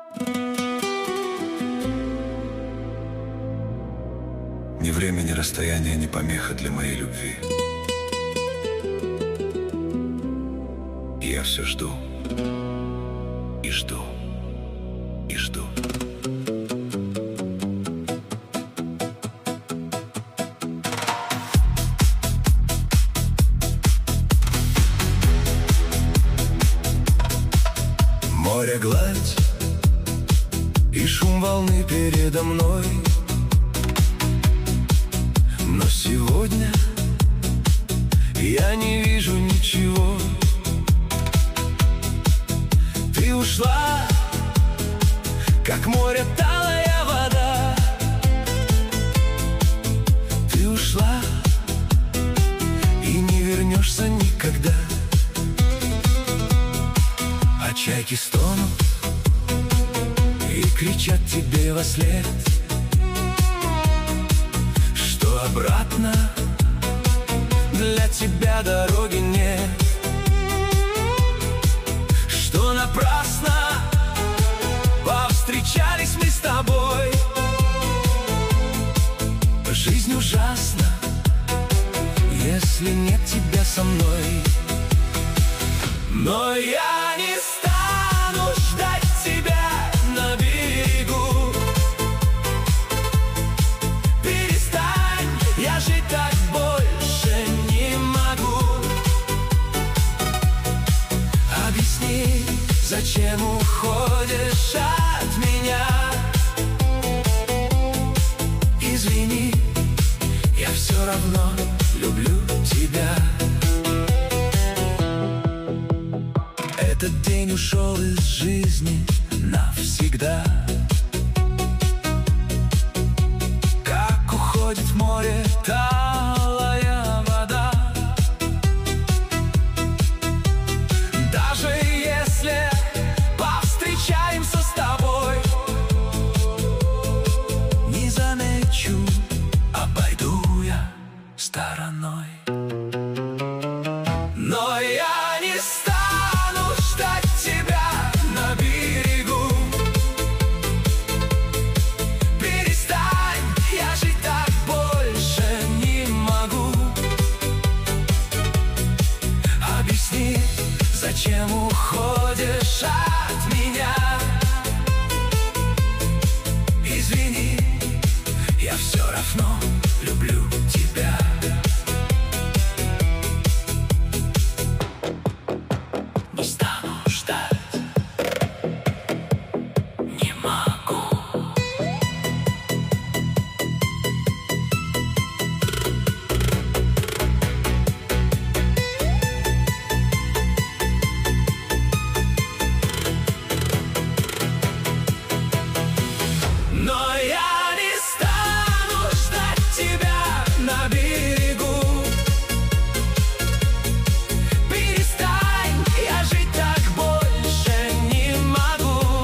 Ни время, ни расстояние, ни помеха для моей любви. И я все жду, и жду, и жду. Море гладь и шум волны передо мной. Но сегодня я не вижу ничего. Ты ушла, как море талая вода. Ты ушла и не вернешься никогда. А чайки стонут и кричат тебе вослед, что обратно для тебя дороги нет, что напрасно повстречались мы с тобой. Жизнь ужасна, если нет тебя со мной. Но я не стану ждать тебя на берегу. Перестань, я жить так больше не могу. Объясни, зачем уходишь от меня? Извини, я все равно люблю тебя. Этот день ушел из жизни навсегда. Как уходит в море талая вода. Даже если повстречаемся с тобой, не замечу, обойду я стороной. Но я не стану ждать тебя на берегу. Перестань, я жить так больше не могу. Объясни, зачем уходишь от меня? Извини, я все равно люблю тебя. Не стану ждать, не могу. Но я не стану ждать тебя на берегу. Перестань, я жить так больше не могу.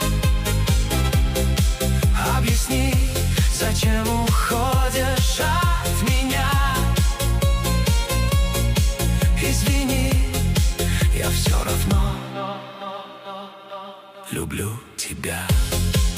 Объясни, зачем уходишь от меня? Извини, я все равно люблю тебя.